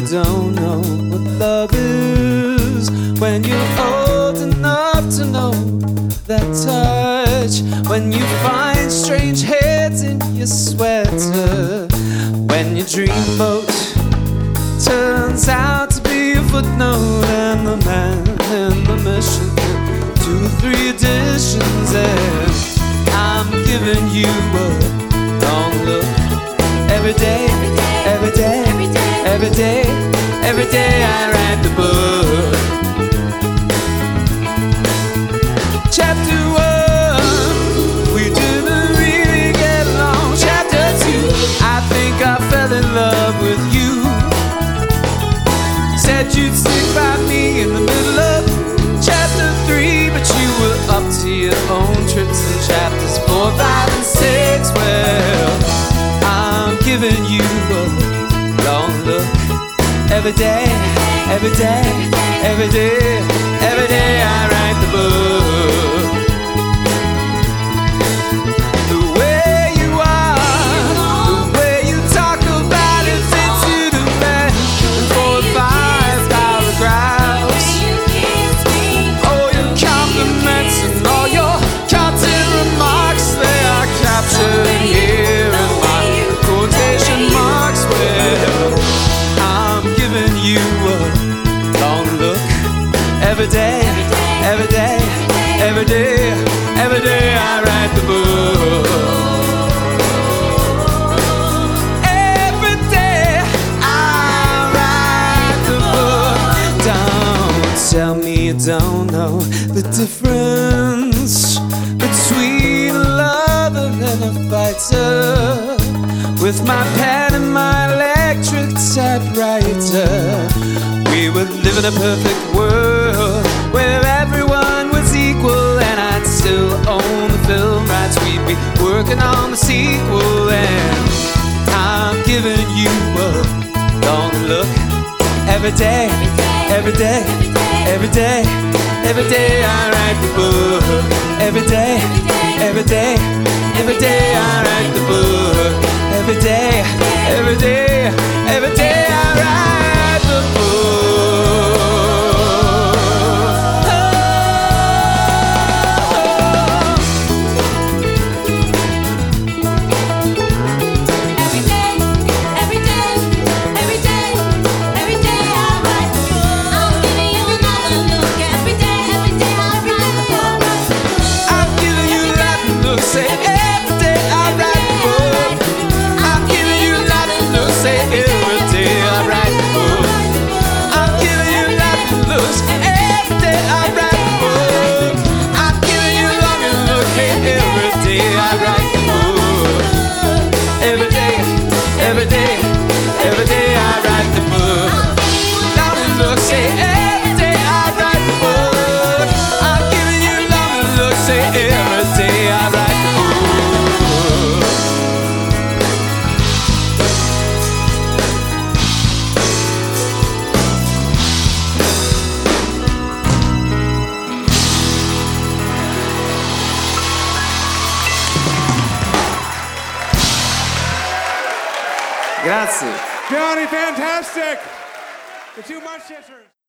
don't know what love is when you're old enough to know that touch. When you find strange heads in your sweater, when your dreamboat turns out to be a footnote, and the man in the mission 2 or 3 editions, and I'm giving you a long look every day, every day, every day, every day I write the book. Chapter 1, we didn't really get along. Chapter 2, I think I fell in love with you. Said you'd stick by me in the middle of chapter 3, but you were up to your own trips in chapters 4, 5, and 6. Well, I'm giving you a long look every day, every day, every day, every day I write the book. The way you are, the way you talk about it fits you to man. 4 or 5 paragraphs. All your compliments and all your content remarks, they are captured here in my quotation marks. Well, I'm giving you a long look every day, every day, every day, every day I write the book. Every day I write the book. Don't tell me you don't know the difference between a lover and a fighter. With my pen and my electric typewriter, we would live in a perfect world where everyone was equal, and I'd still own the film rights. We'd be working on the sequel, and I'm giving you a long look every day, every day, every day, every day I write the book. Every day, every day, every day I write the book. Every day, every day, every day I write the book. Every day, every day, every day, every day I write the book. I'm giving you another look. Every day I write the book. I'm giving you that look, say every day I write the book. I'm giving you that look, say every day I write the book. I'm giving you that look, every day I write the book. I'm giving you long look, hey, every day I write the book. Every day, every day, every day I write the book. Long look, say every day I write the book. I'm giving you long look, say every day I write the book. Grazie. Johnny, fantastic! The 2 Munchsters.